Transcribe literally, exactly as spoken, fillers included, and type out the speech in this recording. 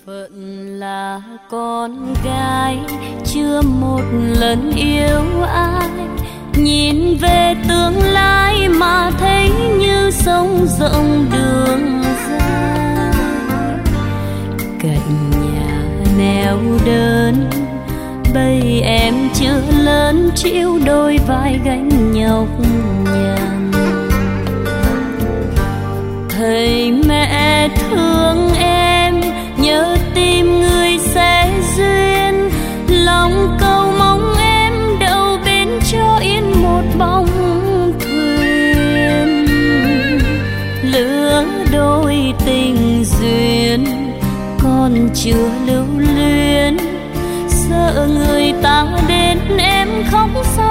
Phận là con gái chưa một lần yêu ai, nhìn về tương lai mà thấy như sông rộng đường dài. Cạnh nhà neo đơn bây em chưa lớn, chịu đôi vai gánh nhọc nhằn. Thầy mẹ thương em, nhớ tìm người sẽ duyên, lòng cầu mong em đậu bên cho yên một bóng thuyền. Lứa đôi tình duyên còn chưa lưu luyến, sợ người ta đến em khóc.